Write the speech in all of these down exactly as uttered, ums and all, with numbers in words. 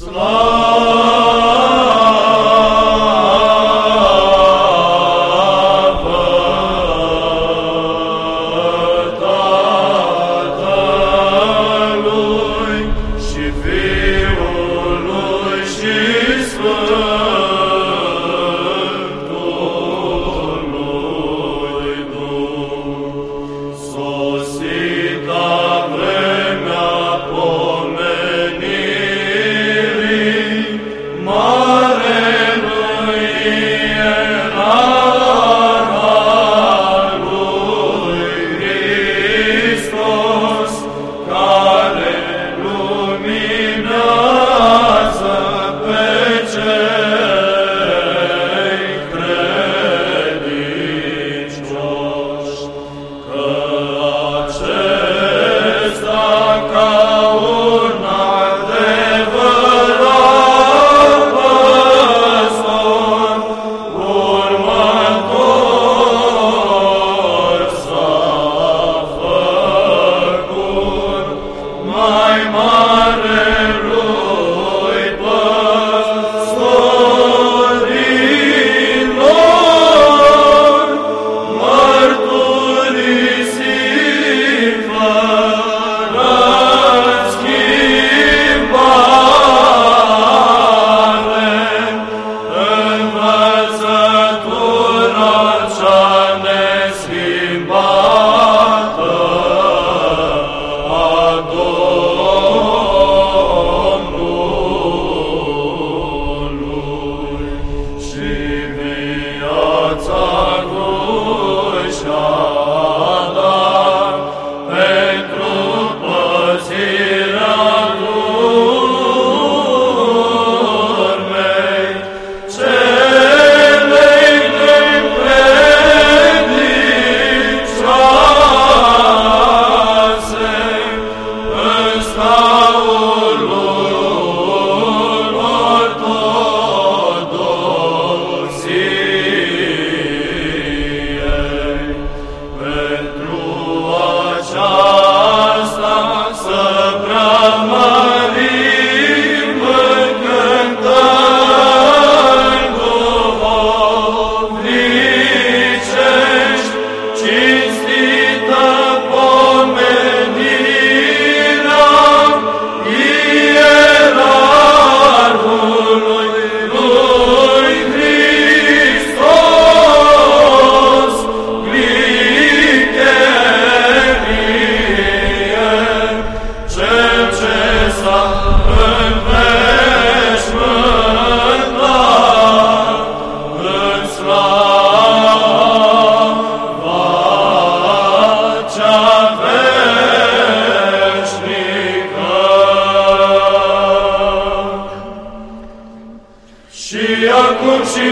acum și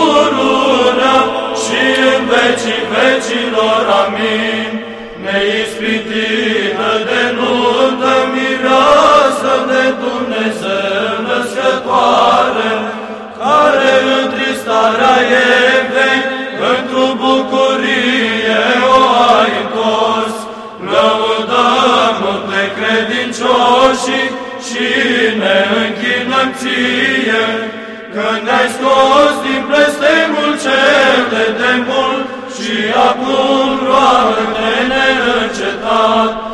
pururea și în vecii vecilor. Amin. Neispitită de nuntă, mireasă de Dumnezeu născătoare, care întristarea Evei într-o bucurie o ai întors. Lăudăm multe credincioși și ne închinăm ție, că ne-ai scos din blestemul cel de demult și acum roagă-te neîncetat.